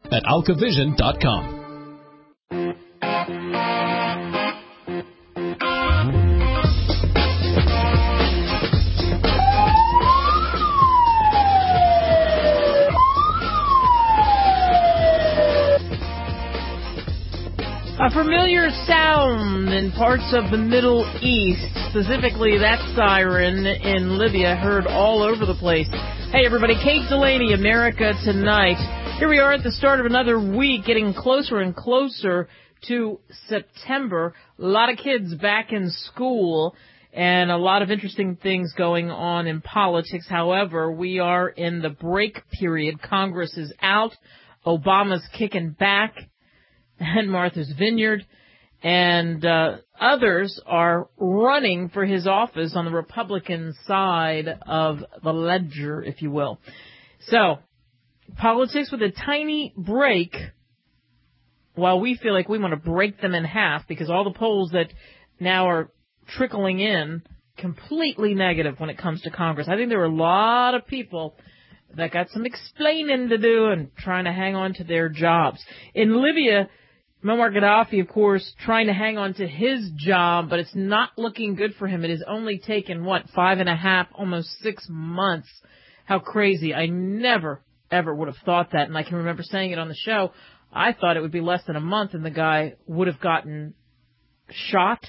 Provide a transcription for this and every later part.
at alcavision.com. A familiar sound in parts of the Middle East, specifically that siren in Libya, heard all over the place. Hey everybody, Kate Delaney, America Tonight. Here we are at the start of another week, getting closer and closer to September. A lot of kids back in school and a lot of interesting things going on in politics. However, we are in the break period. Congress is out. Obama's kicking back and Martha's Vineyard, and others are running for his office on the Republican side of the ledger, if you will. So, politics with a tiny break, while we feel like we want to break them in half, because all the polls that now are trickling in, completely negative when it comes to Congress. I think there are a lot of people that got some explaining to do and trying to hang on to their jobs. In Libya, Muammar Gaddafi, of course, trying to hang on to his job, but it's not looking good for him. It has only taken, 5.5, almost 6 months. How crazy. I never, ever would have thought that, and I can remember saying it on the show. I thought it would be less than a month, and the guy would have gotten shot,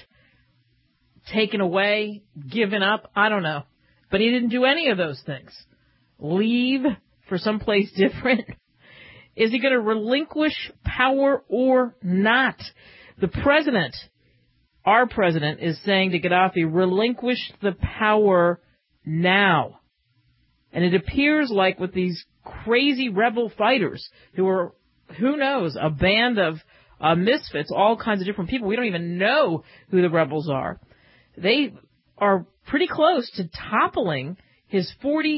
taken away, given up. I don't know. But he didn't do any of those things. Leave for someplace different. Is he going to relinquish power or not? The president, our president, is saying to Gaddafi, relinquish the power now. And it appears like with these crazy rebel fighters who are, who knows, a band of misfits, all kinds of different people. We don't even know who the rebels are. They are pretty close to toppling his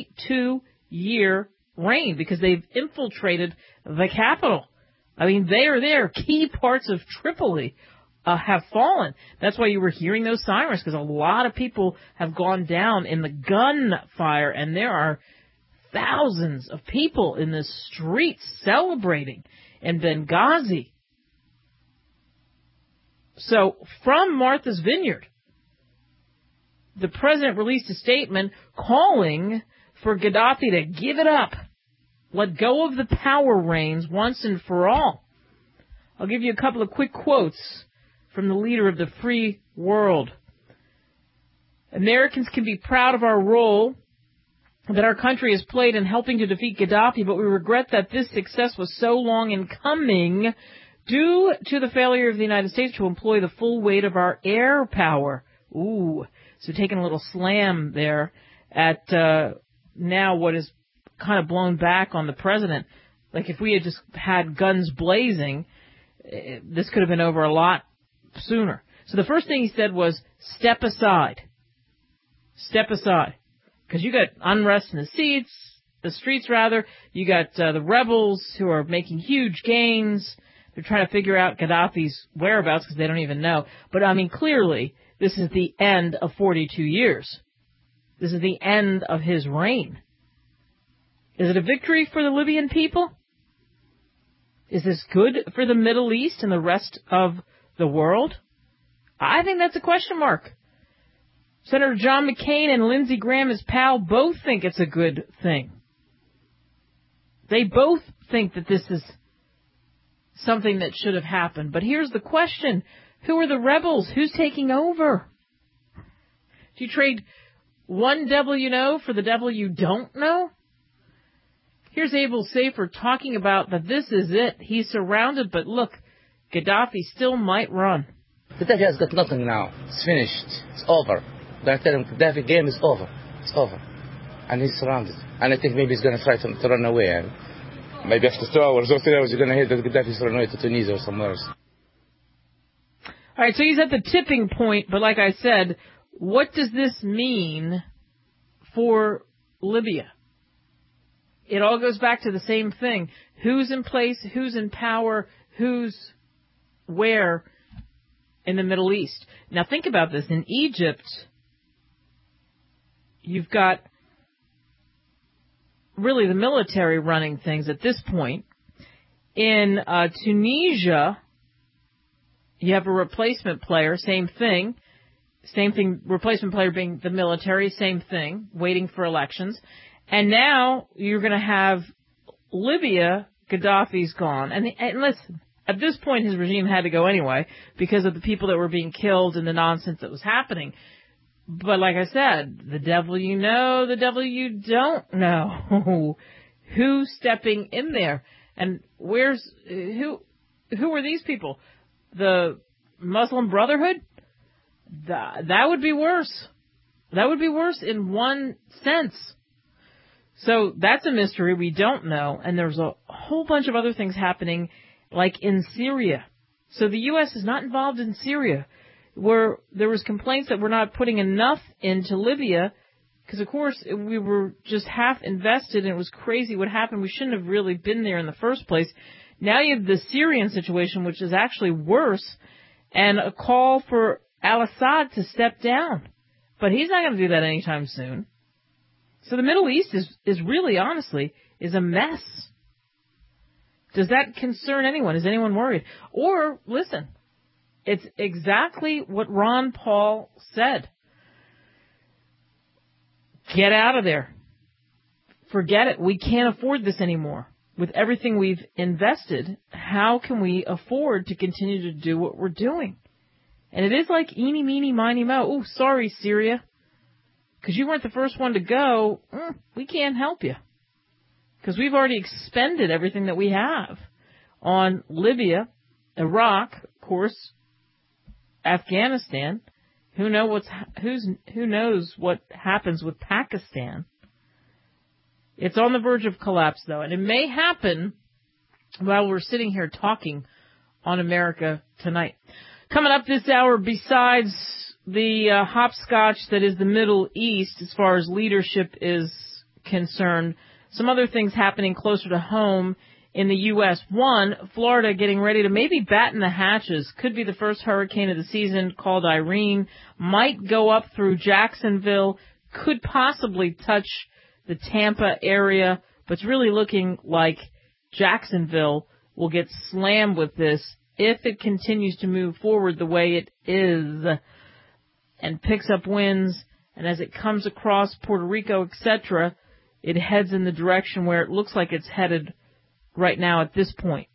42-year reign because they've infiltrated the capital. I mean, they are there. Key parts of Tripoli have fallen. That's why you were hearing those sirens, because a lot of people have gone down in the gunfire, and there are thousands of people in the streets celebrating in Benghazi. So, from Martha's Vineyard, the president released a statement calling for Gaddafi to give it up, let go of the power reins once and for all. I'll give you a couple of quick quotes from the leader of the free world. Americans can be proud of our role that our country has played in helping to defeat Gaddafi, but we regret that this success was so long in coming due to the failure of the United States to employ the full weight of our air power. Ooh, so taking a little slam there at now what is kind of blown back on the president. Like if we had just had guns blazing, this could have been over a lot sooner. So the first thing he said was, step aside. Step aside. Because you got unrest in the streets rather. You got the rebels who are making huge gains. They're trying to figure out Gaddafi's whereabouts because they don't even know. But I mean, clearly, this is the end of 42 years. This is the end of his reign. Is it a victory for the Libyan people? Is this good for the Middle East and the rest of the world? I think that's a question mark. Senator John McCain and Lindsey Graham, his pal, both think it's a good thing. They both think that this is something that should have happened. But here's the question. Who are the rebels? Who's taking over? Do you trade one devil you know for the devil you don't know? Here's Abel Safer talking about that this is it. He's surrounded, but look, Gaddafi still might run. Gaddafi has got nothing now. It's finished. It's over. I tell him Gaddafi game is over. It's over. And he's surrounded. And I think maybe he's going to try to run away. And maybe after 2 hours or 3 hours, you're going to hear that Gaddafi's run away to Tunisia or somewhere else. All right, so he's at the tipping point, but like I said, what does this mean for Libya? It all goes back to the same thing. Who's in place? Who's in power? Who's where in the Middle East? Now think about this. In Egypt, you've got really the military running things at this point. In Tunisia, you have a replacement player, same thing, replacement player being the military, same thing, waiting for elections. And now you're going to have Libya, Gaddafi's gone. And listen, at this point his regime had to go anyway because of the people that were being killed and the nonsense that was happening. But like I said, the devil you know, the devil you don't know. Who's stepping in there? And who are these people? The Muslim Brotherhood? That would be worse. That would be worse in one sense. So that's a mystery we don't know. And there's a whole bunch of other things happening, like in Syria. So the U.S. is not involved in Syria, where there was complaints that we're not putting enough into Libya, because, of course, we were just half invested, and it was crazy what happened. We shouldn't have really been there in the first place. Now you have the Syrian situation, which is actually worse, and a call for al-Assad to step down. But he's not going to do that anytime soon. So the Middle East is really, honestly, is a mess. Does that concern anyone? Is anyone worried? Or, listen, it's exactly what Ron Paul said. Get out of there. Forget it. We can't afford this anymore. With everything we've invested, how can we afford to continue to do what we're doing? And it is like eeny, meeny, miny, mo. Oh, sorry, Syria. Because you weren't the first one to go. We can't help you. Because we've already expended everything that we have on Libya, Iraq, of course, Afghanistan. Who knows what happens with Pakistan? It's on the verge of collapse, though, and it may happen while we're sitting here talking on America Tonight. Coming up this hour, besides the hopscotch that is the Middle East, as far as leadership is concerned, some other things happening closer to home in the U.S. One, Florida getting ready to maybe batten the hatches. Could be the first hurricane of the season, called Irene. Might go up through Jacksonville. Could possibly touch the Tampa area. But it's really looking like Jacksonville will get slammed with this if it continues to move forward the way it is and picks up winds. And as it comes across Puerto Rico, etc., it heads in the direction where it looks like it's headed right now at this point.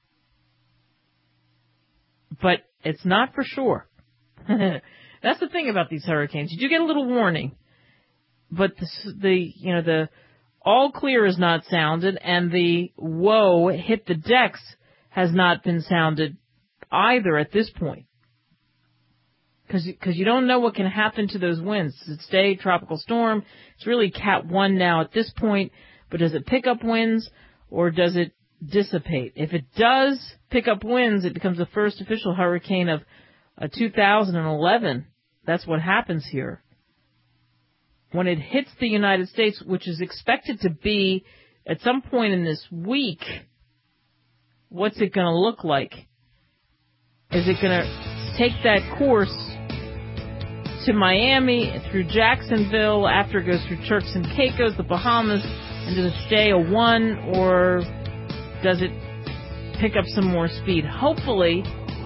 But it's not for sure. That's the thing about these hurricanes. You do get a little warning, but the all clear is not sounded, and the whoa, hit the decks has not been sounded either at this point. Because you don't know what can happen to those winds. Does it stay tropical storm? It's really Cat 1 now at this point, but does it pick up winds or does it dissipate? If it does pick up winds, it becomes the first official hurricane of 2011. That's what happens here. When it hits the United States, which is expected to be at some point in this week, what's it going to look like? Is it going to take that course to Miami, through Jacksonville, after it goes through Turks and Caicos, the Bahamas, and does it stay a 1, or does it pick up some more speed? Hopefully,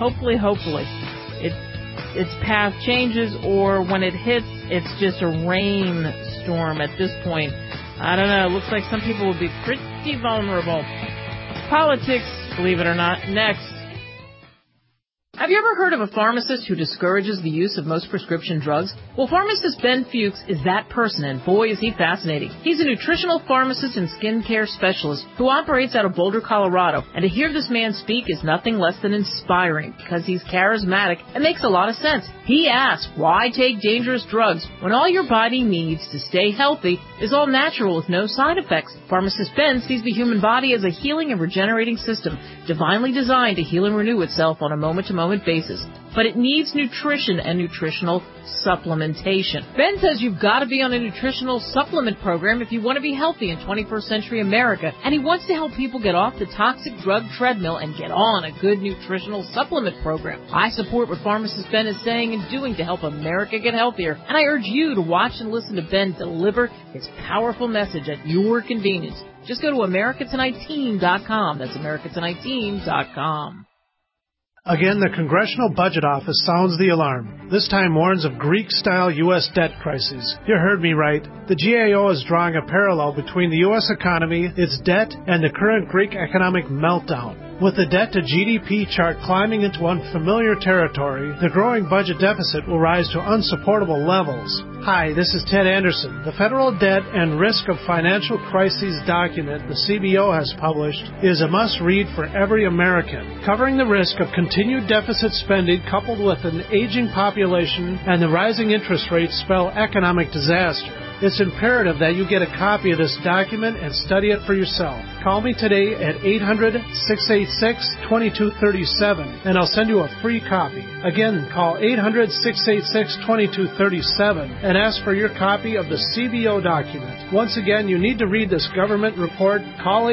its path changes, or when it hits, it's just a rainstorm at this point. I don't know. It looks like some people will be pretty vulnerable. Politics, believe it or not, next. Have you ever heard of a pharmacist who discourages the use of most prescription drugs? Well, pharmacist Ben Fuchs is that person, and boy, is he fascinating. He's a nutritional pharmacist and skincare specialist who operates out of Boulder, Colorado. And to hear this man speak is nothing less than inspiring, because he's charismatic and makes a lot of sense. He asks, why take dangerous drugs when all your body needs to stay healthy is all natural with no side effects? Pharmacist Ben sees the human body as a healing and regenerating system, divinely designed to heal and renew itself on a moment-to-moment moment basis. But it needs nutrition and nutritional supplementation. Ben says you've got to be on a nutritional supplement program if you want to be healthy in 21st century America, and he wants to help people get off the toxic drug treadmill and get on a good nutritional supplement program. I support what pharmacist Ben is saying and doing to help America get healthier, and I urge you to watch and listen to Ben deliver his powerful message at your convenience. Just go to AmericaTonightTeam.com. That's AmericaTonightTeam.com. Again, the Congressional Budget Office sounds the alarm. This time warns of Greek-style U.S. debt crises. You heard me right. The GAO is drawing a parallel between the U.S. economy, its debt, and the current Greek economic meltdown. With the debt-to-GDP chart climbing into unfamiliar territory, the growing budget deficit will rise to unsupportable levels. Hi, this is Ted Anderson. The Federal Debt and Risk of Financial Crises document the CBO has published is a must-read for every American, covering the risk of continued deficit spending coupled with an aging population and the rising interest rates spell economic disaster. It's imperative that you get a copy of this document and study it for yourself. Call me today at 800-686-2237 and I'll send you a free copy. Again, call 800-686-2237 and ask for your copy of the CBO document. Once again, you need to read this government report. Call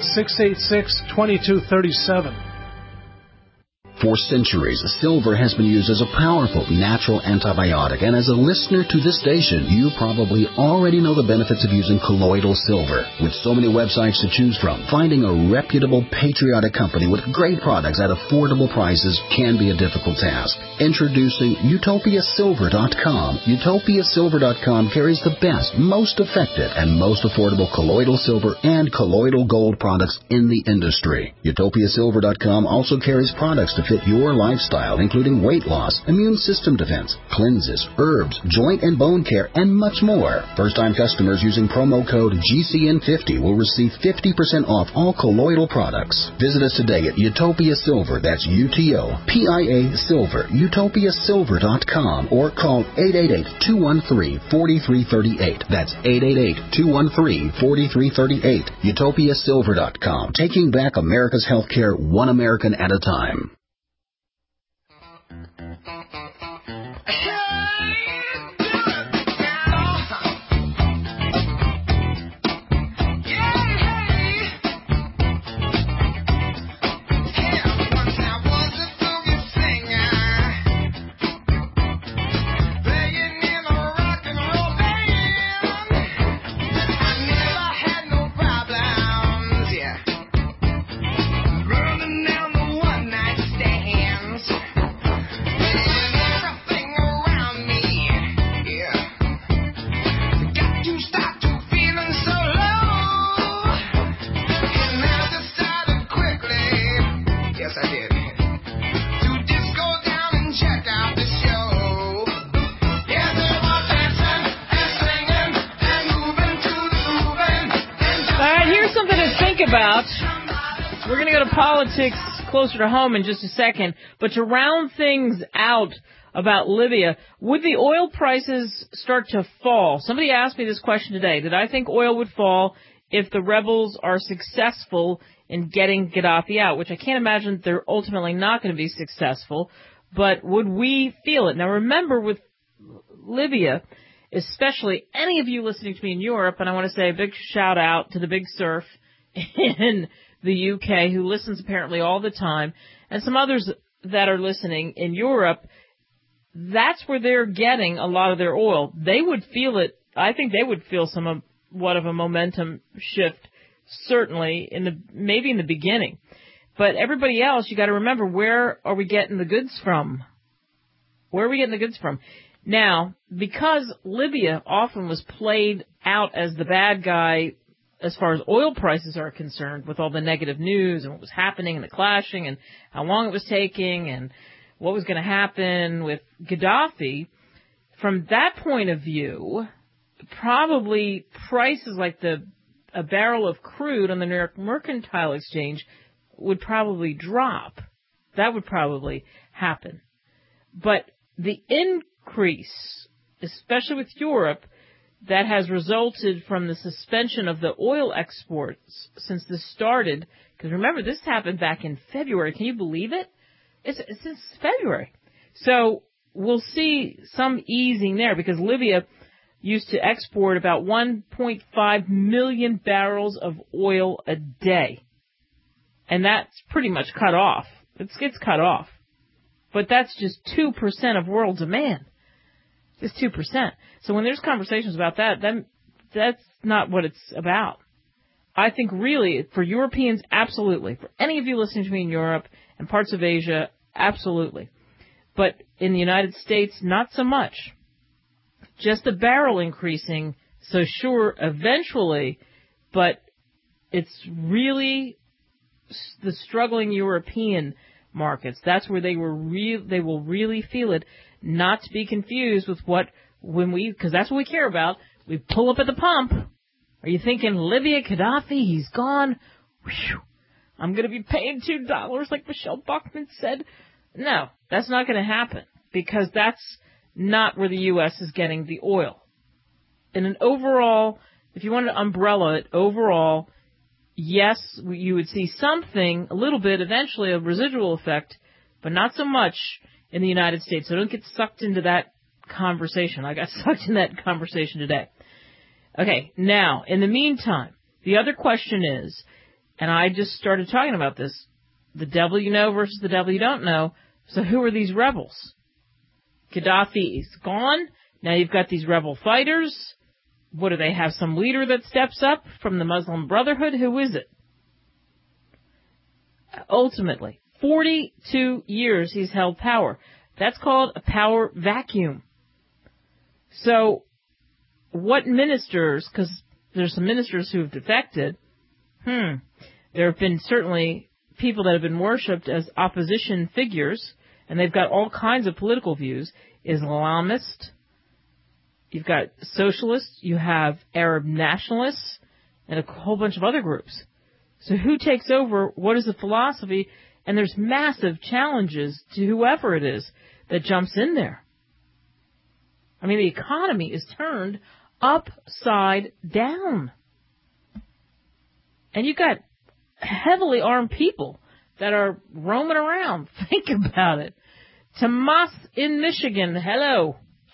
800-686-2237. For centuries, silver has been used as a powerful natural antibiotic, and as a listener to this station, you probably already know the benefits of using colloidal silver. With so many websites to choose from, finding a reputable, patriotic company with great products at affordable prices can be a difficult task. Introducing UtopiaSilver.com. UtopiaSilver.com carries the best, most effective, and most affordable colloidal silver and colloidal gold products in the industry. UtopiaSilver.com also carries products to fit your lifestyle, including weight loss, immune system defense, cleanses, herbs, joint and bone care, and much more. First-time customers using promo code GCN50 will receive 50% off all colloidal products. Visit us today at Utopia Silver, that's UTOPIA Silver, UtopiaSilver.com, or call 888-213-4338. That's 888-213-4338. UtopiaSilver.com, taking back America's healthcare one American at a time. About. We're going to go to politics closer to home in just a second, but to round things out about Libya, would the oil prices start to fall? Somebody asked me this question today. Did I think oil would fall if the rebels are successful in getting Gaddafi out, which I can't imagine they're ultimately not going to be successful, but would we feel it? Now remember, with Libya, especially any of you listening to me in Europe, and I want to say a big shout out to the Big Surf in the UK, who listens apparently all the time, and some others that are listening in Europe, that's where they're getting a lot of their oil. They would feel it. I think they would feel somewhat of a momentum shift, certainly, maybe in the beginning. But everybody else, you got to remember, where are we getting the goods from? Where are we getting the goods from? Now, because Libya often was played out as the bad guy as far as oil prices are concerned, with all the negative news and what was happening and the clashing and how long it was taking and what was going to happen with Gaddafi, from that point of view, probably prices like a barrel of crude on the New York Mercantile Exchange would probably drop. That would probably happen. But the increase, especially with Europe, that has resulted from the suspension of the oil exports since this started, because remember, this happened back in February. Can you believe it? It's since February. So we'll see some easing there because Libya used to export about 1.5 million barrels of oil a day. And that's pretty much cut off. It gets cut off. But that's just 2% of world demand. Just 2%. So when there's conversations about that, then that's not what it's about. I think really, for Europeans, absolutely. For any of you listening to me in Europe and parts of Asia, absolutely. But in the United States, not so much. Just the barrel increasing, so sure, eventually, but it's really the struggling European markets. That's where they will really feel it, not to be confused with because that's what we care about. We pull up at the pump. Are you thinking, Libya, Gaddafi, he's gone? Whew, I'm going to be paying $2 like Michelle Bachmann said. No, that's not going to happen because that's not where the U.S. is getting the oil. In an overall, if you want to umbrella it, overall, yes, you would see something, a little bit, eventually, a residual effect, but not so much in the United States. So don't get sucked into that conversation. I got sucked in that conversation today. Okay, now, in the meantime, the other question is, and I just started talking about this, the devil you know versus the devil you don't know. So who are these rebels? Gaddafi is gone. Now you've got these rebel fighters. What do they have? Some leader that steps up from the Muslim Brotherhood? Who is it? Ultimately, 42 years he's held power. That's called a power vacuum. So what ministers, because there's some ministers who have defected, there have been certainly people that have been worshipped as opposition figures, and they've got all kinds of political views. Islamist, you've got socialists, you have Arab nationalists, and a whole bunch of other groups. So who takes over? What is the philosophy? And there's massive challenges to whoever it is that jumps in there. I mean, the economy is turned upside down. And you've got heavily armed people that are roaming around. Think about it. Tomas in Michigan, hello.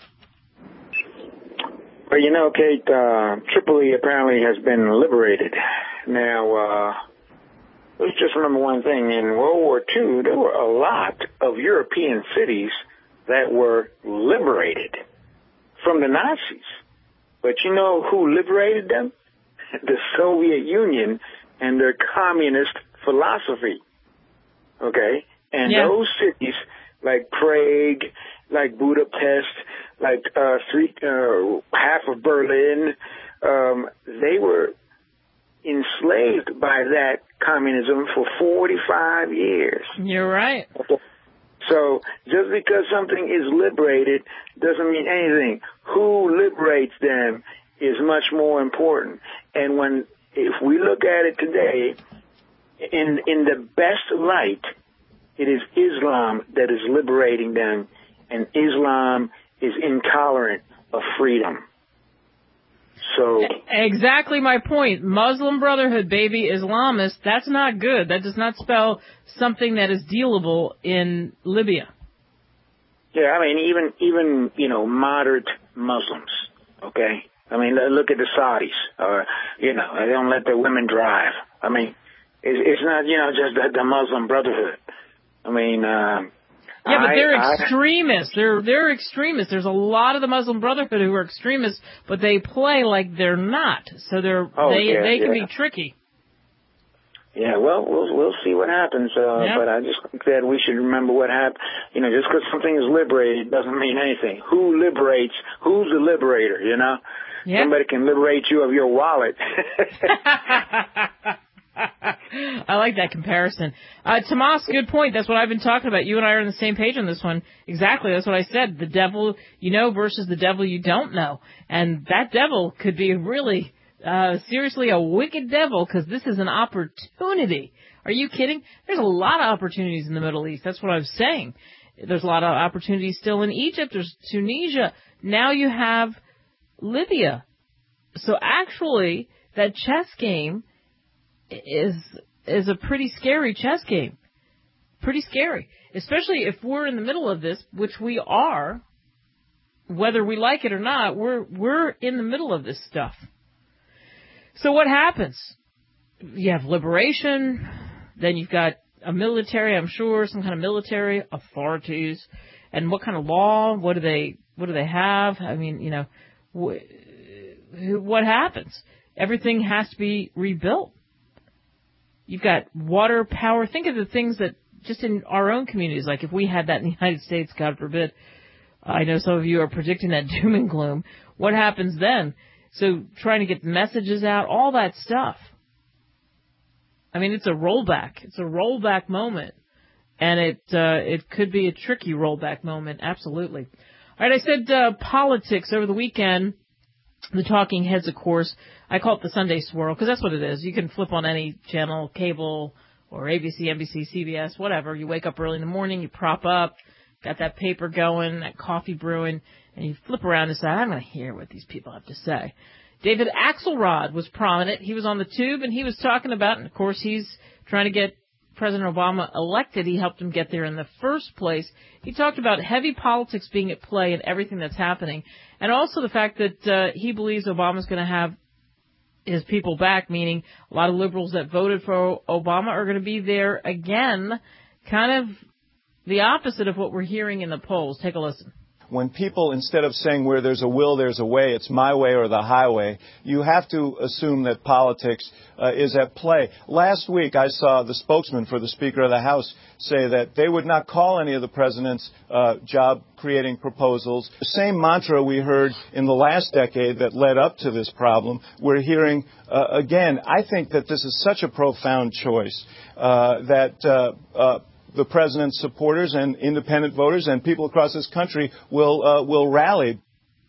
Well, you know, Kate, Tripoli apparently has been liberated. Now, let's just remember one thing. In World War II, there were a lot of European cities that were liberated from the Nazis. But you know who liberated them? The Soviet Union and their communist philosophy. Okay? And those cities, like Prague, like Budapest, like half of Berlin, they were enslaved by that communism for 45 years. You're right. Okay. So just because something is liberated doesn't mean anything. Who liberates them is much more important. And if we look at it today, in the best light, it is Islam that is liberating them, and Islam is intolerant of freedom. So exactly my point. Muslim Brotherhood, baby, Islamist, that's not good. That does not spell something that is dealable in Libya. Yeah, I mean, even moderate Muslims, okay? I mean, look at the Saudis, they don't let their women drive. I mean, it's not, just the Muslim Brotherhood. I mean, yeah, but they're extremists. They're extremists. There's a lot of the Muslim Brotherhood who are extremists, but they play like they're not. So they can be tricky. Yeah, well, we'll see what happens. But I just think that we should remember what happened. Just because something is liberated doesn't mean anything. Who liberates? Who's the liberator? Yep. Somebody can liberate you of your wallet. I like that comparison. Tomas, good point. That's what I've been talking about. You and I are on the same page on this one. Exactly. That's what I said. The devil you know versus the devil you don't know. And that devil could be really, seriously a wicked devil because this is an opportunity. Are you kidding? There's a lot of opportunities in the Middle East. That's what I was saying. There's a lot of opportunities still in Egypt. There's Tunisia. Now you have Libya. So actually, that chess game is a pretty scary chess game. pretty scary, especially if we're in the middle of this, which we are, whether we like it or not. We're in the middle of this stuff. So what happens? You have liberation, then you've got a military, I'm sure, some kind of military authorities, and what kind of law? What do they have? I mean, you know, what happens? Everything has to be rebuilt. You've got water, power. Think of the things that just in our own communities, like if we had that in the United States, God forbid. I know some of you are predicting that doom and gloom. What happens then? So trying to get the messages out, all that stuff. I mean, it's a rollback. It's a rollback moment. And it could be a tricky rollback moment, absolutely. All right, I said politics over the weekend. The talking heads, of course. I call it the Sunday swirl because that's what it is. You can flip on any channel, cable or ABC, NBC, CBS, whatever. You wake up early in the morning, you prop up, got that paper going, that coffee brewing, and you flip around and say, I'm going to hear what these people have to say. David Axelrod was prominent. He was on the tube, and he was talking about, and of course he's trying to get President Obama elected. He helped him get there in the first place. He talked about heavy politics being at play in everything that's happening, and also the fact that he believes Obama's going to have his people back, meaning a lot of liberals that voted for Obama are going to be there again, kind of the opposite of what we're hearing in the polls. Take a listen. When people, instead of saying where there's a will, there's a way, it's my way or the highway, you have to assume that politics is at play. Last week, I saw the spokesman for the Speaker of the House say that they would not call any of the president's job-creating proposals. The same mantra we heard in the last decade that led up to this problem, we're hearing again. I think that this is such a profound choice that the president's supporters and independent voters and people across this country will rally.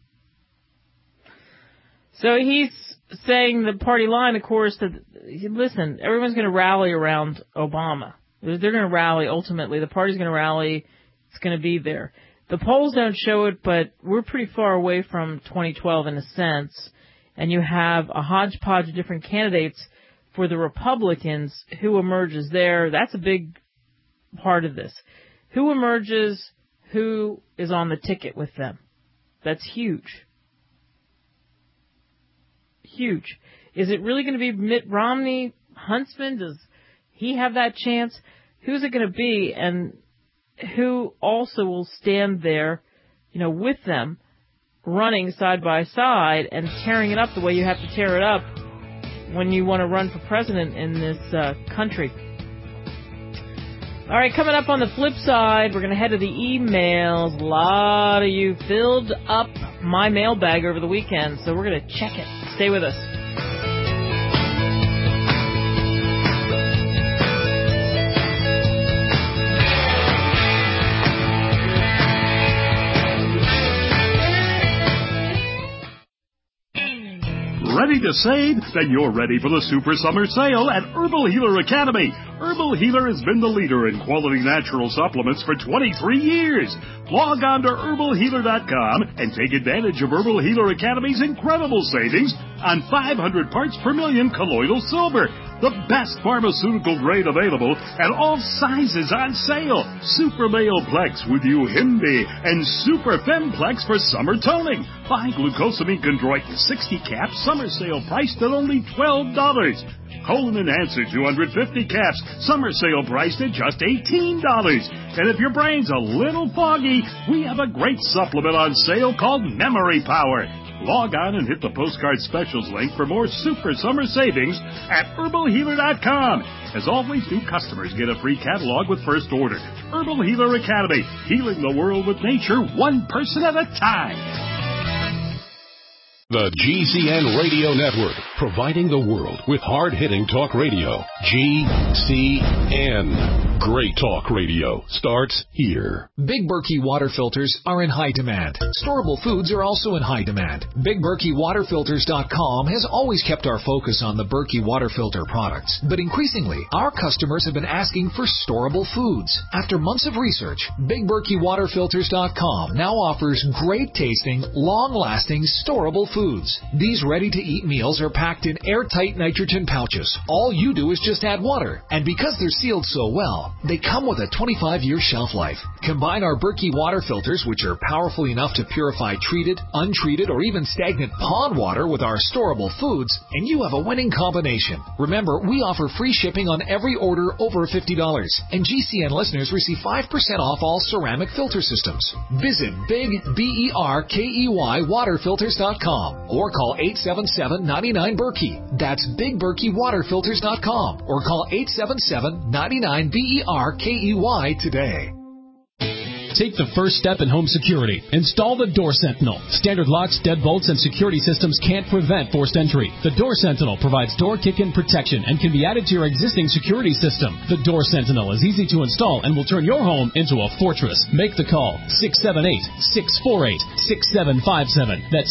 So he's saying the party line, of course, that, listen, everyone's going to rally around Obama. They're going to rally, ultimately. The party's going to rally. It's going to be there. The polls don't show it, but we're pretty far away from 2012 in a sense. And you have a hodgepodge of different candidates for the Republicans. Who emerges there? That's a big part of this. Who emerges, who is on the ticket with them. That's huge. Huge. Is it really going to be Mitt Romney, Huntsman? Does he have that chance? Who's it going to be? And who also will stand there, you know, with them, running side by side and tearing it up the way you have to tear it up when you want to run for president in this country. All right, coming up on the flip side, we're going to head to the emails. A lot of you filled up my mailbag over the weekend, so we're going to check it. Stay with us. Ready to save? Then you're ready for the Super Summer Sale at Herbal Healer Academy. Herbal Healer has been the leader in quality natural supplements for 23 years. Log on to herbalhealer.com and take advantage of Herbal Healer Academy's incredible savings on 500 parts per million colloidal silver. The best pharmaceutical grade available and all sizes on sale. Super Male Plex with Uhimbi and Super Femplex for summer toning. Buy glucosamine chondroitin 60 caps, summer sale priced at only $12. Colon Enhancer 250 caps, summer sale priced at just $18. And if your brain's a little foggy, we have a great supplement on sale called Memory Power. Log on and hit the postcard specials link for more super summer savings at herbalhealer.com. As always, new customers get a free catalog with first order. Herbal Healer Academy, healing the world with nature, one person at a time. The GCN Radio Network, providing the world with hard-hitting talk radio. GCN. Great talk radio starts here. Big Berkey water filters are in high demand. Storable foods are also in high demand. BigBerkeyWaterFilters.com has always kept our focus on the Berkey water filter products. But increasingly, our customers have been asking for storable foods. After months of research, BigBerkeyWaterFilters.com now offers great-tasting, long-lasting, storable foods. These ready-to-eat meals are packed in airtight nitrogen pouches. All you do is just add water. And because they're sealed so well, now. They come with a 25-year shelf life. Combine our Berkey water filters, which are powerful enough to purify treated, untreated, or even stagnant pond water with our storable foods, and you have a winning combination. Remember, we offer free shipping on every order over $50, and GCN listeners receive 5% off all ceramic filter systems. Visit BigBerkeyWaterFilters.com or call 877-99-BERKEY. That's BigBerkeyWaterFilters.com or call 877-99-BERKEY today. Take the first step in home security. Install the Door Sentinel. Standard locks, deadbolts, and security systems can't prevent forced entry. The Door Sentinel provides door kick-in protection and can be added to your existing security system. The Door Sentinel is easy to install and will turn your home into a fortress. Make the call, 678-648-6757. That's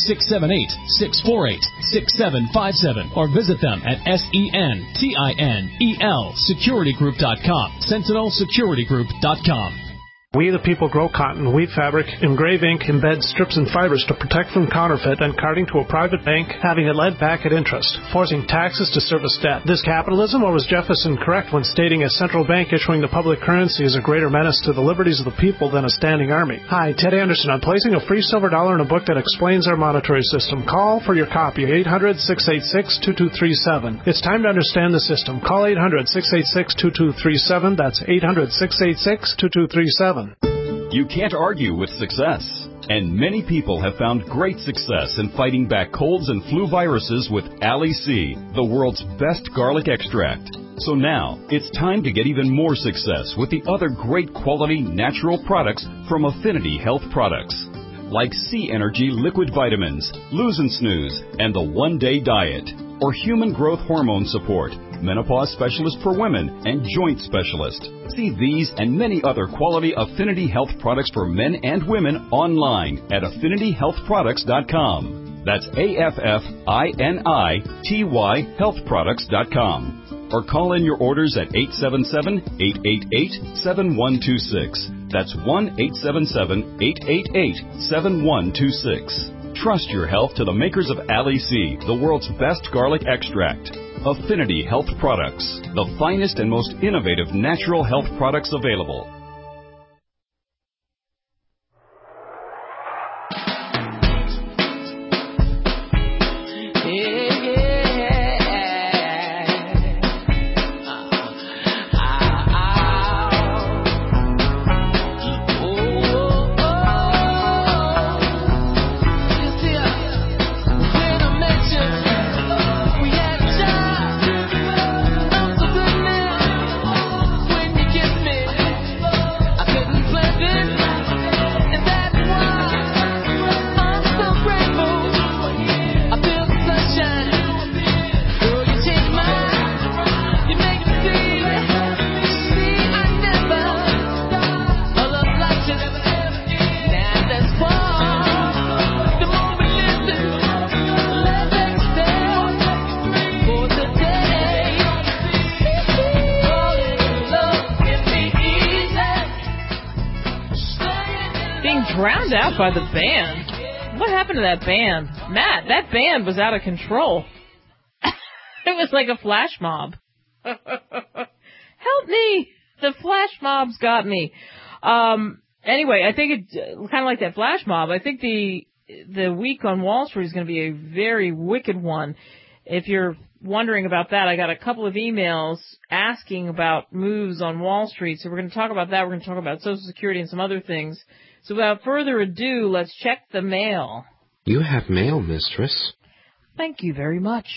678-648-6757. Or visit them at SENTINEL securitygroup.com. SentinelSecurityGroup.com. We the people grow cotton, weave fabric, engrave ink, embed strips and fibers to protect from counterfeit and carting to a private bank, having it lent back at interest, forcing taxes to service debt. This capitalism, or was Jefferson correct when stating a central bank issuing the public currency is a greater menace to the liberties of the people than a standing army? Hi, Ted Anderson. I'm placing a free silver dollar in a book that explains our monetary system. Call for your copy, 800-686-2237. It's time to understand the system. Call 800-686-2237. That's 800-686-2237. You can't argue with success. And many people have found great success in fighting back colds and flu viruses with Ali C, the world's best garlic extract. So now, it's time to get even more success with the other great quality natural products from Affinity Health Products. Like C Energy Liquid Vitamins, Lose and Snooze, and the One Day Diet. Or Human Growth Hormone Support, Menopause Specialist for Women, and Joint Specialist. See these and many other quality Affinity Health products for men and women online at AffinityHealthProducts.com. That's AFFINITY healthproducts.com. Or call in your orders at 877-888-7126. That's 1-877-888-7126. Trust your health to the makers of Ali C, the world's best garlic extract. Affinity Health Products, the finest and most innovative natural health products available. Drowned out by the band. What happened to that band? Matt, that band was out of control. It was like a flash mob. Help me! The flash mob's got me. Anyway, I think it's kind of like that flash mob. I think the week on Wall Street is going to be a very wicked one. If you're wondering about that, I got a couple of emails asking about moves on Wall Street. So we're going to talk about that. We're going to talk about Social Security and some other things. So without further ado, let's check the mail. You have mail, mistress. Thank you very much.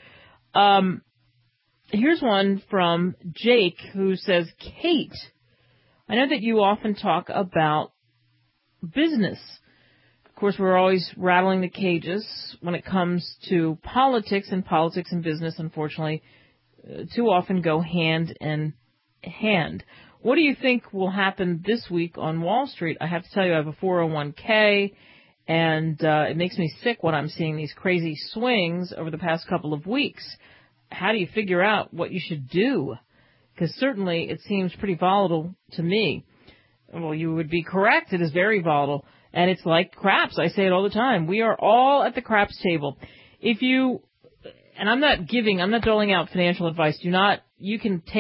Here's one from Jake who says, Kate, I know that you often talk about business. Of course, we're always rattling the cages when it comes to politics, and politics and business, unfortunately, too often go hand in hand. What do you think will happen this week on Wall Street? I have to tell you, I have a 401k, and it makes me sick when I'm seeing these crazy swings over the past couple of weeks. How do you figure out what you should do? Because certainly it seems pretty volatile to me. Well, you would be correct. It is very volatile, and it's like craps. I say it all the time. We are all at the craps table. If you, and I'm not doling out financial advice. You can take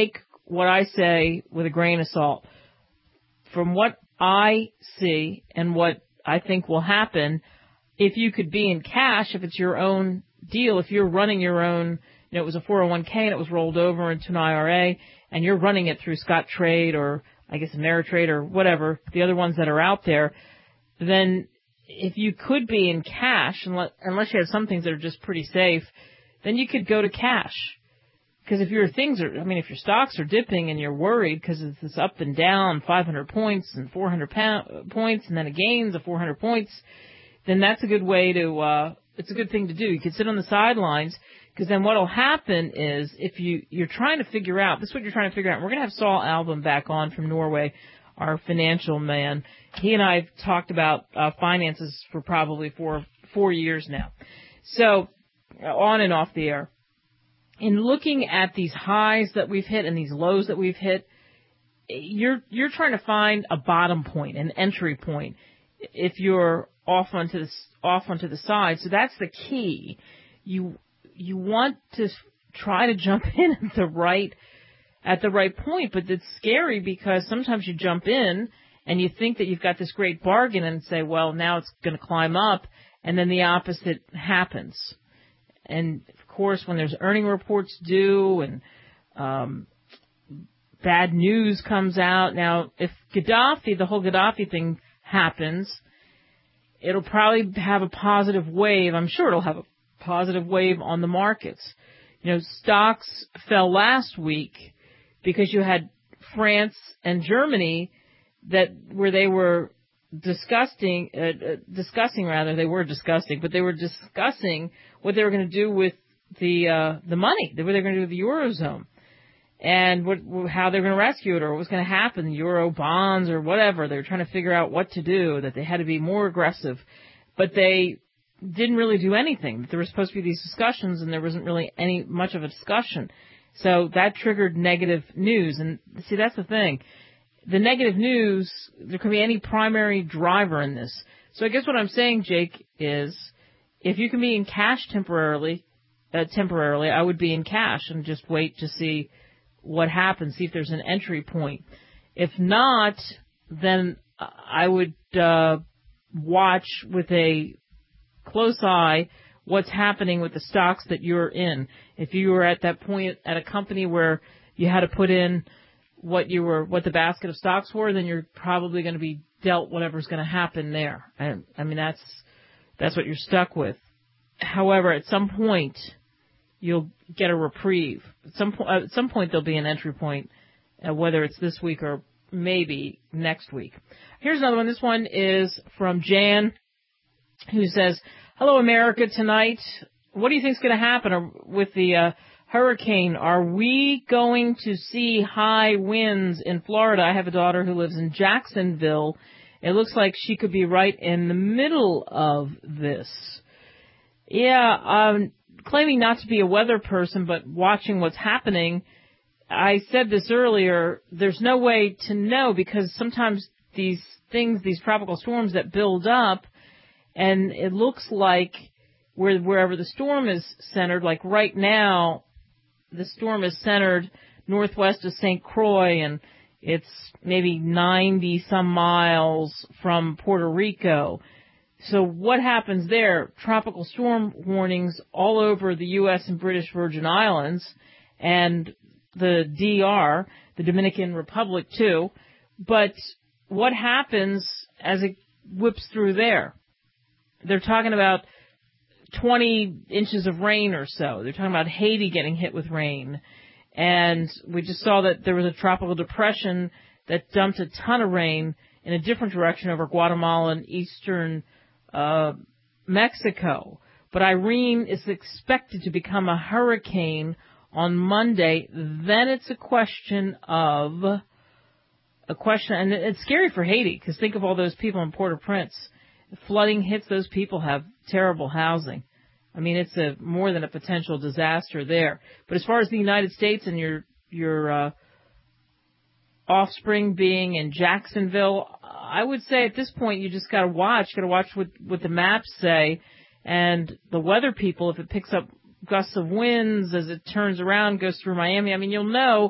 what I say with a grain of salt. From what I see and what I think will happen, if you could be in cash, if it's your own deal, if you're running your own, it was a 401k and it was rolled over into an IRA, and you're running it through Scottrade or I guess Ameritrade or whatever, the other ones that are out there, then if you could be in cash, unless you have some things that are just pretty safe, then you could go to cash. Because if your if your stocks are dipping and you're worried because it's this up and down 500 points and 400 points and then it gains of 400 points, then that's a good way to, it's a good thing to do. You can sit on the sidelines, because then what will happen is if you're trying to figure out, this is what you're trying to figure out. We're going to have Saul Album back on from Norway, our financial man. He and I have talked about finances for probably 4 years now. So, on and off the air. In looking at these highs that we've hit and these lows that we've hit, you're trying to find a bottom point, an entry point, if you're off onto the side. So that's the key. You want to try to jump in at the right point, but it's scary because sometimes you jump in and you think that you've got this great bargain and say, well, now it's going to climb up, and then the opposite happens. And of course, when there's earning reports due and bad news comes out, now if the whole Gaddafi thing happens, it'll probably have a positive wave. I'm sure it'll have a positive wave on the markets. Stocks fell last week because you had France and Germany where they were discussing what they were going to do with the money, what they were going to do with the Eurozone, and how they were going to rescue it, or what was going to happen, the Euro bonds or whatever. They were trying to figure out what to do, that they had to be more aggressive, but they didn't really do anything. There were supposed to be these discussions, and there wasn't really much of a discussion. So that triggered negative news. And see, that's the thing. The negative news, there can be any primary driver in this. So I guess what I'm saying, Jake, is if you can be in cash temporarily, I would be in cash and just wait to see what happens, see if there's an entry point. If not, then I would watch with a close eye what's happening with the stocks that you're in. If you were at that point at a company where you had to put in what the basket of stocks were, then you're probably going to be dealt whatever's going to happen there. I mean, that's what you're stuck with. However, at some point, you'll get a reprieve. At some point, there'll be an entry point, whether it's this week or maybe next week. Here's another one. This one is from Jan, who says, "Hello, America tonight. What do you think is going to happen with the hurricane? Are we going to see high winds in Florida? I have a daughter who lives in Jacksonville. It looks like she could be right in the middle of this." Yeah, claiming not to be a weather person, but watching what's happening, I said this earlier, there's no way to know, because sometimes these tropical storms that build up, and it looks like wherever the storm is centered, like right now, the storm is centered northwest of St. Croix, and it's maybe 90-some miles from Puerto Rico. So what happens there? Tropical storm warnings all over the U.S. and British Virgin Islands, and the DR, the Dominican Republic too. But what happens as it whips through there? They're talking about 20 inches of rain or so. They're talking about Haiti getting hit with rain. And we just saw that there was a tropical depression that dumped a ton of rain in a different direction over Guatemala and eastern Mexico. But Irene is expected to become a hurricane on Monday. Then it's a question, and it's scary for Haiti, because think of all those people in Port-au-Prince. If flooding hits, those people have terrible housing. I mean, it's more than a potential disaster there. But as far as the United States and your offspring being in Jacksonville, I would say at this point you just got to watch. Got to watch what the maps say, and the weather people. If it picks up gusts of winds as it turns around, goes through Miami, I mean, you'll know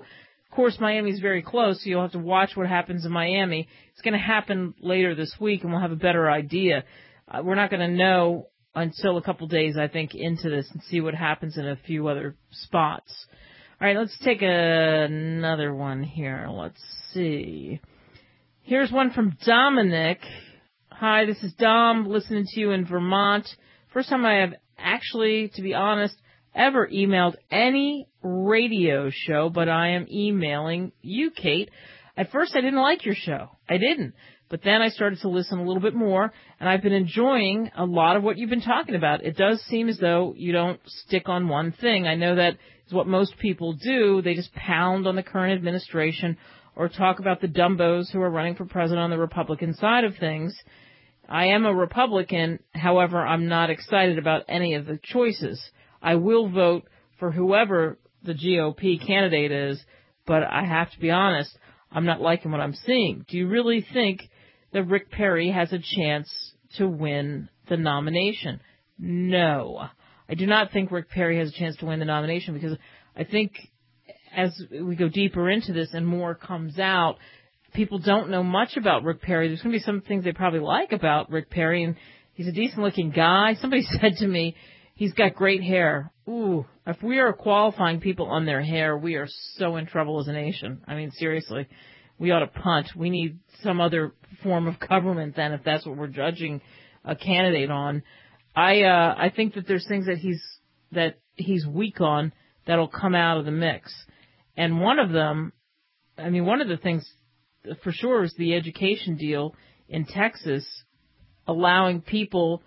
Of course, Miami's very close, so you'll have to watch what happens in Miami. It's going to happen later this week, and we'll have a better idea. We're not going to know until a couple days, I think, into this and see what happens in a few other spots. All right, let's take another one here. Let's see. Here's one from Dominic. Hi, this is Dom, listening to you in Vermont. First time I have actually, to be honest, ever emailed any radio show, but I am emailing you, Kate. At first, I didn't like your show. I didn't. But then I started to listen a little bit more, and I've been enjoying a lot of what you've been talking about. It does seem as though you don't stick on one thing. I know that is what most people do. They just pound on the current administration or talk about the dumbos who are running for president on the Republican side of things. I am a Republican. However, I'm not excited about any of the choices. I will vote for whoever the GOP candidate is, but I have to be honest, I'm not liking what I'm seeing. Do you really think that Rick Perry has a chance to win the nomination? No. I do not think Rick Perry has a chance to win the nomination because I think as we go deeper into this and more comes out, people don't know much about Rick Perry. There's going to be some things they probably like about Rick Perry, and he's a decent-looking guy. Somebody said to me, he's got great hair. Ooh, if we are qualifying people on their hair, we are so in trouble as a nation. I mean, seriously, we ought to punt. We need some other form of government then if that's what we're judging a candidate on. I think that there's things that he's weak on that'll come out of the mix. And one of the things for sure is the education deal in Texas, allowing people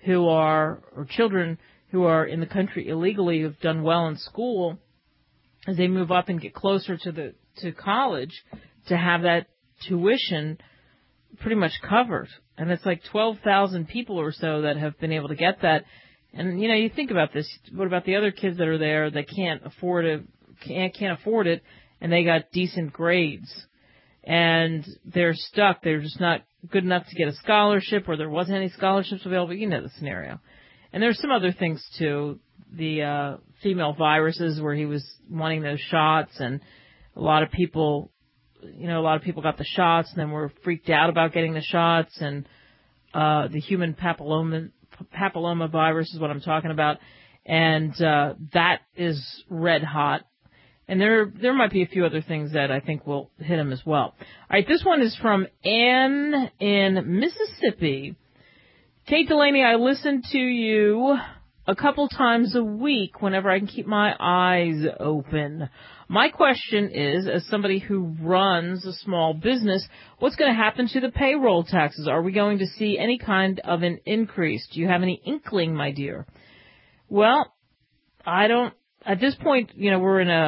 or children who are in the country illegally who've done well in school as they move up and get closer to college to have that tuition pretty much covered. And it's like 12,000 people or so that have been able to get that. And, you think about this. What about the other kids that are there that can't afford it, and they got decent grades? And they're stuck. They're just not good enough to get a scholarship, or there wasn't any scholarships available. You know the scenario. And there's some other things, too. The female viruses where he was wanting those shots, and a lot of people got the shots and then were freaked out about getting the shots, and the human papilloma virus is what I'm talking about, and that is red hot. And there might be a few other things that I think will hit him as well. All right, this one is from Ann in Mississippi. Kate Delaney, I listen to you a couple times a week whenever I can keep my eyes open. My question is, as somebody who runs a small business, what's going to happen to the payroll taxes? Are we going to see any kind of an increase? Do you have any inkling, my dear? Well, I don't. At this point, we're in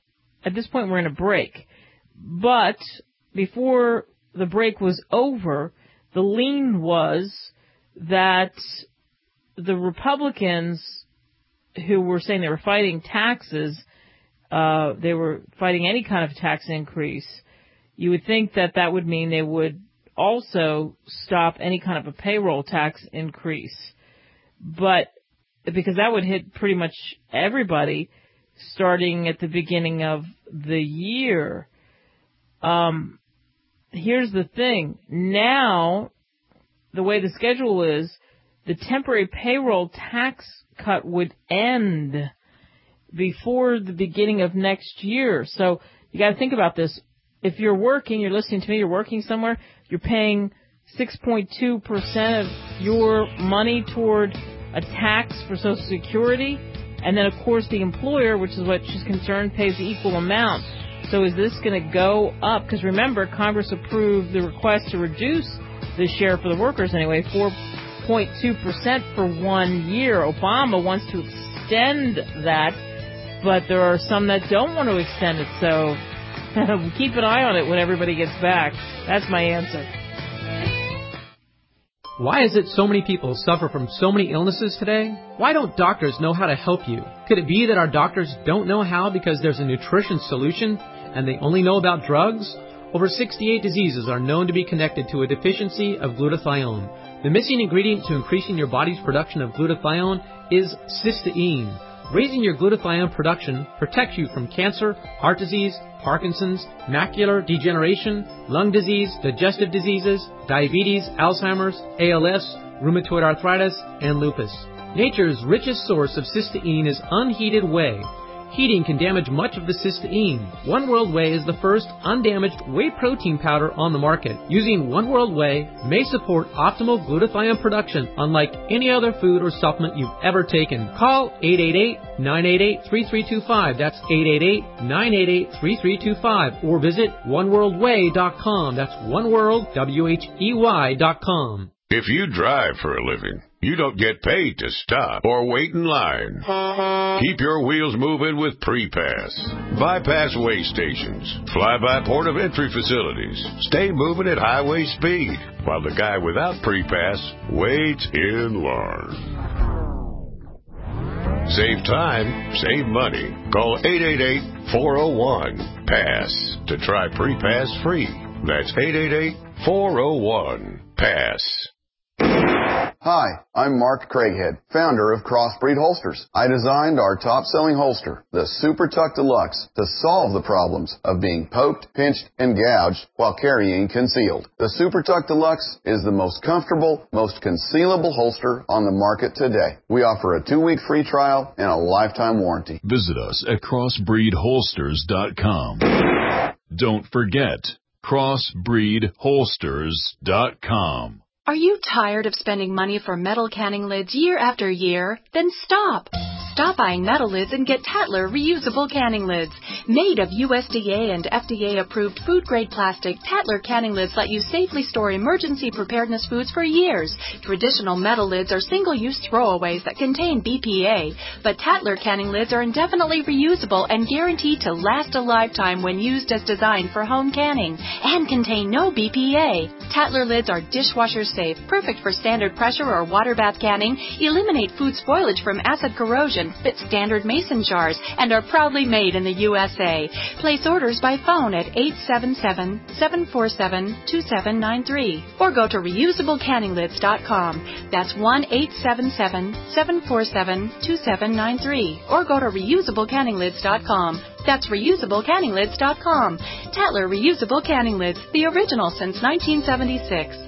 a break. But before the break was over, the lean was that the Republicans who were saying they were fighting taxes, they were fighting any kind of tax increase, you would think that would mean they would also stop any kind of a payroll tax increase. But because that would hit pretty much everybody starting at the beginning of the year. Here's the thing. Now, the way the schedule is, the temporary payroll tax cut would end before the beginning of next year. So you got to think about this. If you're working, you're listening to me, you're working somewhere, you're paying 6.2% of your money toward a tax for Social Security. And then, of course, the employer, which is what she's concerned, pays the equal amount. So is this going to go up? Because remember, Congress approved the request to reduce the share for the workers anyway, 4.2% for 1 year. Obama wants to extend that, but there are some that don't want to extend it. So keep an eye on it when everybody gets back. That's my answer. Why is it so many people suffer from so many illnesses today? Why don't doctors know how to help you? Could it be that our doctors don't know how because there's a nutrition solution and they only know about drugs? Over 68 diseases are known to be connected to a deficiency of glutathione. The missing ingredient to increasing your body's production of glutathione is cysteine. Raising your glutathione production protects you from cancer, heart disease, Parkinson's, macular degeneration, lung disease, digestive diseases, diabetes, Alzheimer's, ALS, rheumatoid arthritis, and lupus. Nature's richest source of cysteine is unheated whey. Heating can damage much of the cysteine. One World Whey is the first undamaged whey protein powder on the market. Using One World Whey may support optimal glutathione production unlike any other food or supplement you've ever taken. Call 888-988-3325. That's 888-988-3325. Or visit oneworldwhey.com. That's oneworld.com. If you drive for a living, you don't get paid to stop or wait in line. Keep your wheels moving with Pre-Pass. Bypass way stations, fly-by port of entry facilities. Stay moving at highway speed while the guy without Pre-Pass waits in line. Save time, save money. Call 888-401-PASS to try Pre-Pass free. That's 888-401-PASS. Hi, I'm Mark Craighead, founder of Crossbreed Holsters. I designed our top-selling holster, the Super Tuck Deluxe, to solve the problems of being poked, pinched, and gouged while carrying concealed. The Super Tuck Deluxe is the most comfortable, most concealable holster on the market today. We offer a 2-week free trial and a lifetime warranty. Visit us at crossbreedholsters.com. Don't forget, crossbreedholsters.com. Are you tired of spending money for metal canning lids year after year? Then stop! Stop buying metal lids and get Tatler reusable canning lids. Made of USDA and FDA-approved food-grade plastic, Tatler canning lids let you safely store emergency preparedness foods for years. Traditional metal lids are single-use throwaways that contain BPA, but Tatler canning lids are indefinitely reusable and guaranteed to last a lifetime when used as designed for home canning and contain no BPA. Tatler lids are dishwasher safe, perfect for standard pressure or water bath canning, eliminate food spoilage from acid corrosion, fit standard mason jars, and are proudly made in the USA. Place orders by phone at 877-747-2793 or go to reusablecanninglids.com. That's 1-877-747-2793 or go to reusablecanninglids.com. That's reusablecanninglids.com. Tatler Reusable Canning Lids, the original since 1976.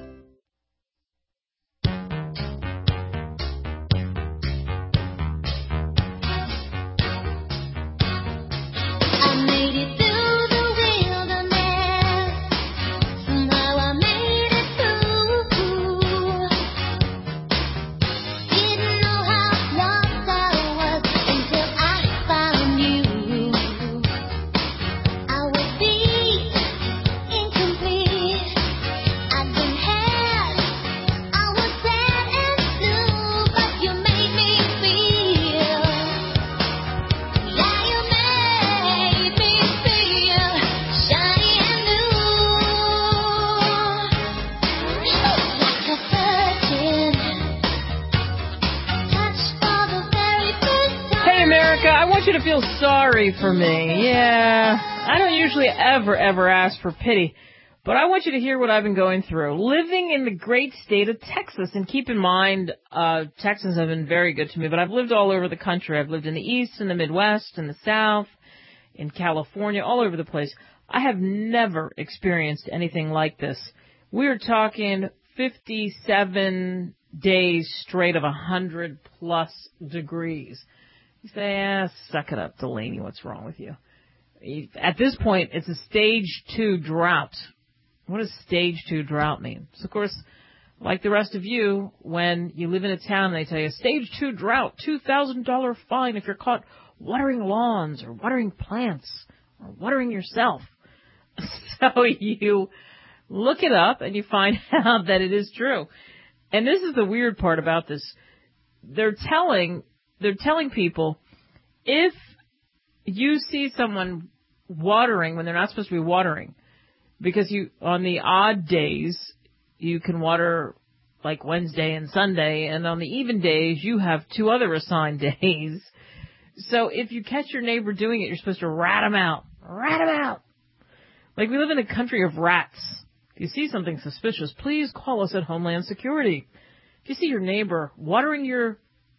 Sorry for me. Yeah, I don't usually ever ask for pity, but I want you to hear what I've been going through. Living in the great state of Texas, and keep in mind, Texans have been very good to me, but I've lived all over the country. I've lived in the East, in the Midwest, in the South, in California, all over the place. I have never experienced anything like this. We're talking 57 days straight of 100+ degrees. You say, suck it up, Delaney, what's wrong with you? At this point, it's a stage 2 drought. What does stage 2 drought mean? So, of course, like the rest of you, when you live in a town and they tell you, stage 2 drought, $2,000 fine if you're caught watering lawns or watering plants or watering yourself. So you look it up and you find out that it is true. And this is the weird part about this. They're telling people, if you see someone watering when they're not supposed to be watering, because on the odd days, you can water like Wednesday and Sunday, and on the even days, you have 2 other assigned days. So if you catch your neighbor doing it, you're supposed to rat him out. Rat him out. Like, we live in a country of rats. If you see something suspicious, please call us at Homeland Security. If you see your neighbor watering your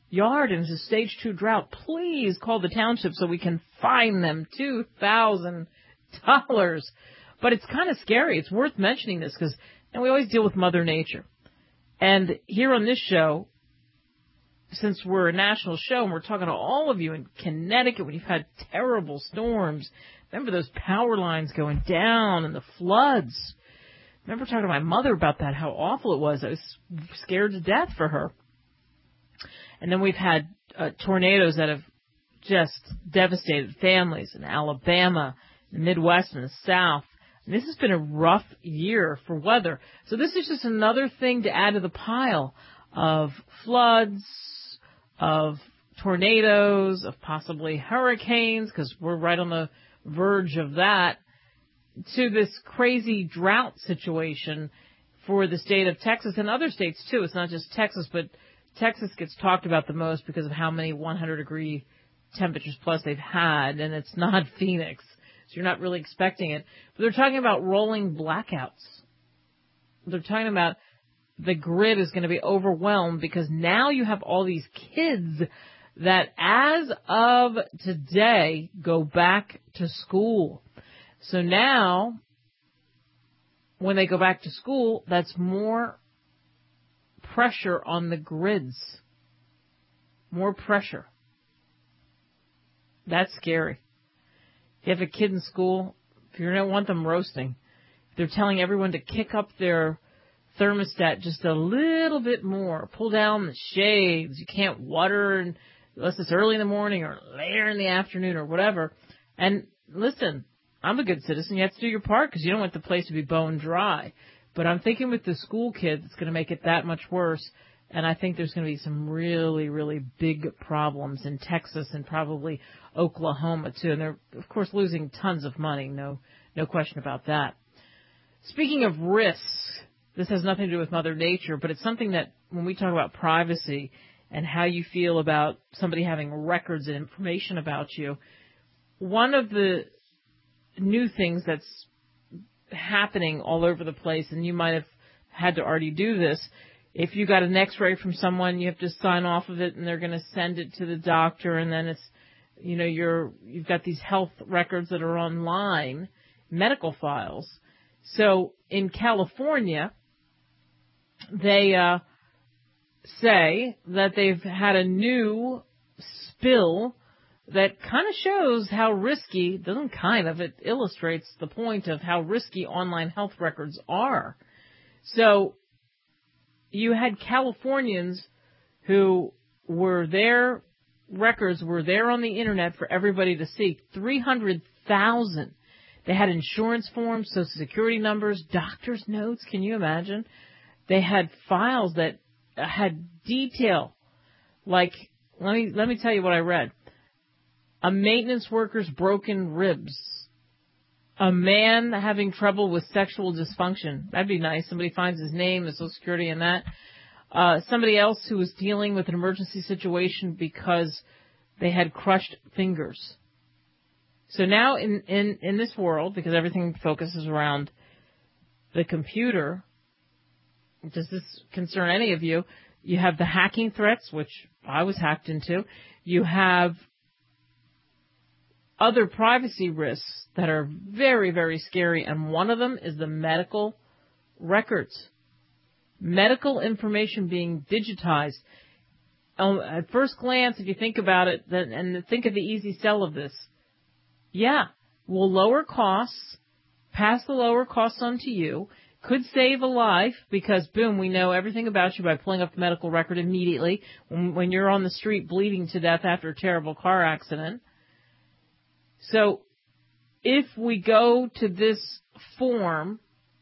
yard and it's a stage 2 drought, please call the township so we can fine them $2,000. But it's kind of scary. It's worth mentioning this because we always deal with Mother Nature. And here on this show, since we're a national show and we're talking to all of you in Connecticut when you've had terrible storms, remember those power lines going down and the floods. I remember talking to my mother about that, how awful it was. I was scared to death for her. And then we've had tornadoes that have just devastated families in Alabama, the Midwest, and the South. And this has been a rough year for weather. So this is just another thing to add to the pile of floods, of tornadoes, of possibly hurricanes, because we're right on the verge of that, to this crazy drought situation for the state of Texas and other states, too. It's not just Texas, but Texas gets talked about the most because of how many 100-degree temperatures plus they've had, and it's not Phoenix, so you're not really expecting it. But they're talking about rolling blackouts. They're talking about the grid is going to be overwhelmed because now you have all these kids that, as of today, go back to school. So now, when they go back to school, that's more pressure on the grids. More pressure. That's scary. If you have a kid in school, if you don't want them roasting, they're telling everyone to kick up their thermostat just a little bit more. Pull down the shades. You can't water unless it's early in the morning or later in the afternoon or whatever. And listen, I'm a good citizen. You have to do your part because you don't want the place to be bone dry. But I'm thinking with the school kids, it's going to make it that much worse. And I think there's going to be some really, really big problems in Texas and probably Oklahoma, too. And they're, of course, losing tons of money. No question about that. Speaking of risks, this has nothing to do with Mother Nature, but it's something that when we talk about privacy and how you feel about somebody having records and information about you, one of the new things that's happening all over the place, and you might have had to already do this, if you got an x-ray from someone, you have to sign off of it and they're going to send it to the doctor, and then it's, you've got these health records that are online, medical files. So in California, they say that they've had a new spill that kind of shows how risky, it illustrates the point of how risky online health records are. So you had Californians who their records were there on the internet for everybody to see, 300,000. They had insurance forms, Social Security numbers, doctor's notes. Can you imagine? They had files that had detail. Like, let me tell you what I read. A maintenance worker's broken ribs. A man having trouble with sexual dysfunction. That'd be nice. Somebody finds his name, the Social Security, and that. Somebody else who was dealing with an emergency situation because they had crushed fingers. So now in this world, because everything focuses around the computer, does this concern any of you? You have the hacking threats, which I was hacked into. You have other privacy risks that are very, very scary, and one of them is the medical records. Medical information being digitized. At first glance, if you think about it, and think of the easy sell of this, we'll lower costs, pass the lower costs on to you, could save a life because, boom, we know everything about you by pulling up the medical record immediately when you're on the street bleeding to death after a terrible car accident. So if we go to this form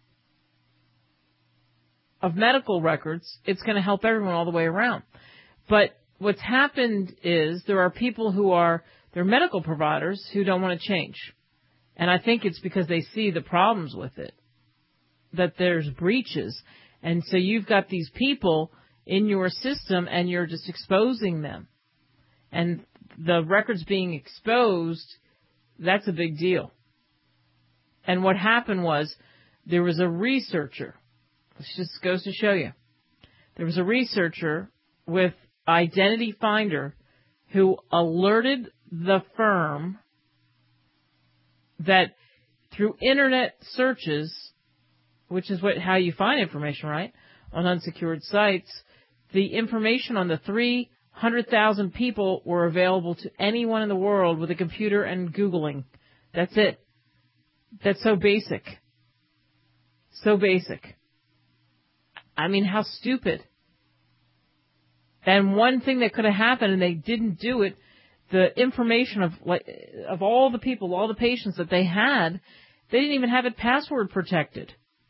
of medical records, it's going to help everyone all the way around. But what's happened is there are people they're medical providers who don't want to change. And I think it's because they see the problems with it, that there's breaches. And so you've got these people in your system and you're just exposing them. And the records being exposed, that's a big deal. And what happened was there was a researcher. This just goes to show you. There was a researcher with identity finder who alerted the firm that through internet searches, which is how you find information, right, on unsecured sites, the information on the 300,000 people were available to anyone in the world with a computer and Googling. That's it. That's so basic. So basic. I mean, how stupid. And one thing that could have happened, and they didn't do it, the information of all the people, all the patients that they had, they didn't even have it password protected.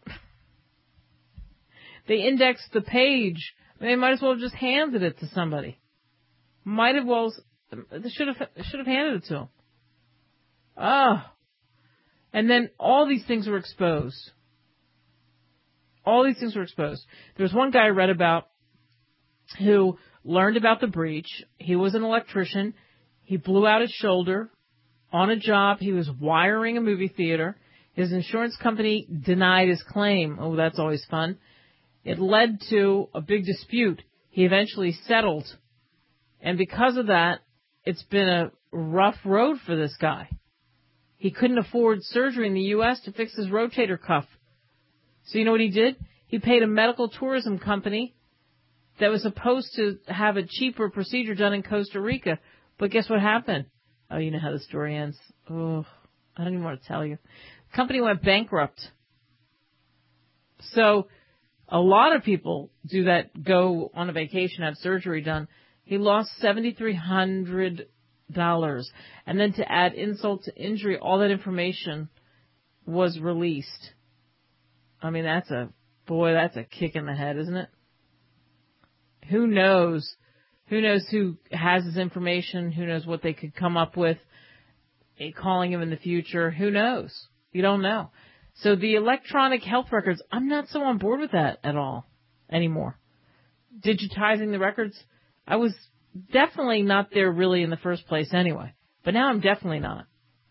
They indexed the page. They might as well have just handed it to somebody. Might have well, they should have handed it to them. Oh. And then all these things were exposed. All these things were exposed. There was one guy I read about who learned about the breach. He was an electrician. He blew out his shoulder on a job. He was wiring a movie theater. His insurance company denied his claim. Oh, that's always fun. It led to a big dispute. He eventually settled. And because of that, it's been a rough road for this guy. He couldn't afford surgery in the U.S. to fix his rotator cuff. So you know what he did? He paid a medical tourism company that was supposed to have a cheaper procedure done in Costa Rica. But guess what happened? Oh, you know how the story ends. Oh, I don't even want to tell you. The company went bankrupt. So a lot of people do that, go on a vacation, have surgery done. He lost $7,300. And then to add insult to injury, all that information was released. I mean, that's a kick in the head, isn't it? Who knows? Who knows who has his information? Who knows what they could come up with calling him in the future? Who knows? You don't know. So the electronic health records, I'm not so on board with that at all anymore. Digitizing the records, I was definitely not there really in the first place anyway. But now I'm definitely not.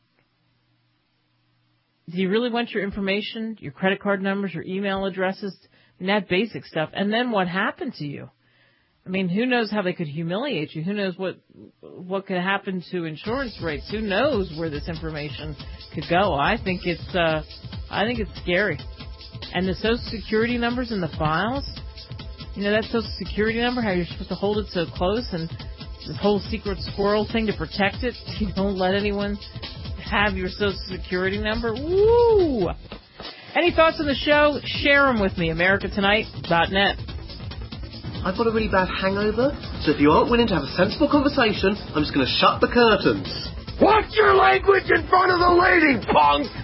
Do you really want your information, your credit card numbers, your email addresses, and that basic stuff? And then what happened to you? I mean, who knows how they could humiliate you? Who knows what could happen to insurance rates? Who knows where this information could go? I think it's scary. And the Social Security numbers in the files, you know, that Social Security number, how you're supposed to hold it so close, and this whole secret squirrel thing to protect it. You don't let anyone have your Social Security number. Woo! Any thoughts on the show? Share them with me. AmericaTonight.net. I've got a really bad hangover, so if you aren't willing to have a sensible conversation, I'm just going to shut the curtains. Watch your language in front of the lady, punk!